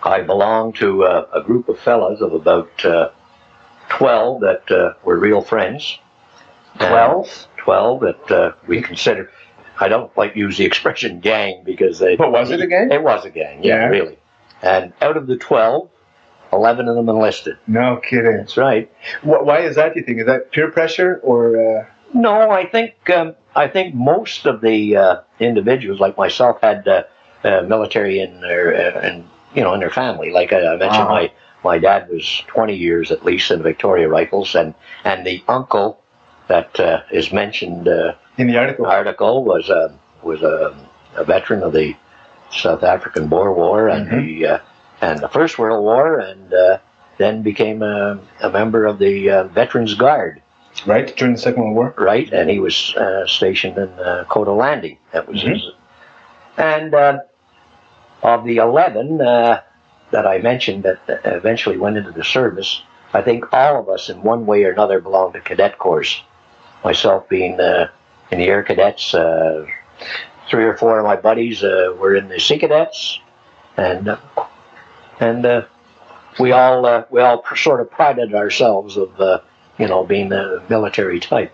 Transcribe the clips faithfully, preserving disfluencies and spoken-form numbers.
I belonged to uh, a group of fellas of about uh, twelve that uh, were real friends. Twelve? Twelve that uh, we considered. I don't like to use the expression gang because they. But was it a gang? It was a gang. Yeah, Yeah. really. And out of the twelve, eleven of them enlisted. No kidding. That's right. Wh- Why is that, do you think? Is that peer pressure or... Uh... No, I think um, I think most of the uh, individuals, like myself, had uh, uh, military in their uh, in, you know in their family. Like I, I mentioned, Uh-huh. my my dad was twenty years at least in Victoria Rifles, and and the uncle that uh, is mentioned uh, In the article? article was a was a, a veteran of the South African Boer War and Mhm. the uh, and the First World War, and uh, then became a, a member of the uh, Veterans Guard. Right, during the Second World War? Right, and he was uh, stationed in uh, Coda Landing. That was Mhm. his. And uh, of the eleven uh, that I mentioned that eventually went into the service, I think all of us in one way or another belonged to cadet corps. Myself being uh, in the Air Cadets, uh, three or four of my buddies uh, were in the Sea Cadets, and uh, and uh, we all uh, we all sort of prided ourselves of uh, you know being the military type.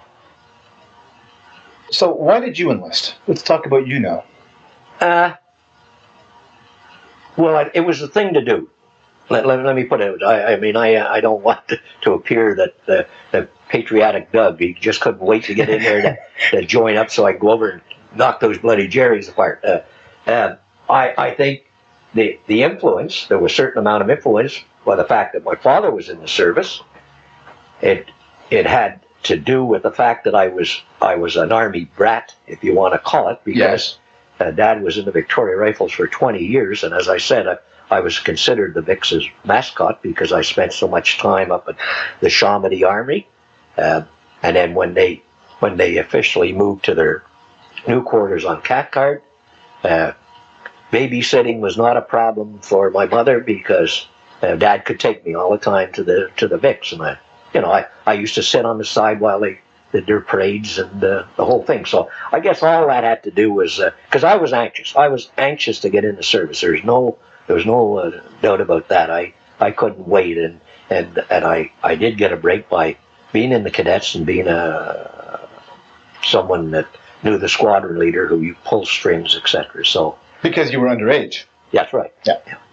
So why did you enlist? Let's talk about you now. Uh, well, I, it was the thing to do. Let, let, let me put it. I, I mean, I I don't want to, to appear that uh, the patriotic Doug. He just couldn't wait to get in there to, to join up, so I could go over and knock those bloody Jerry's apart. Uh, uh, I I think the the influence. There was a certain amount of influence by the fact that my father was in the service. It it had to do with the fact that I was I was an Army brat, if you want to call it, because. Yes. Uh, Dad was in the Victoria Rifles for twenty years, and as I said, I, I was considered the Vic's mascot because I spent so much time up at the Shawnee Army. Uh, and then when they when they officially moved to their new quarters on Cathcart, uh, babysitting was not a problem for my mother because uh, Dad could take me all the time to the to the Vics, and I, you know, I, I used to sit on the side while they did their parades and uh, the whole thing. So I guess all that had to do was because uh, I was anxious. I was anxious to get into service. There's no there was no uh, doubt about that. I, I couldn't wait, and and and I, I did get a break by being in the cadets and being a someone that knew the squadron leader who you pull strings, et cetera. So Because you were underage. that's right. Yeah. yeah.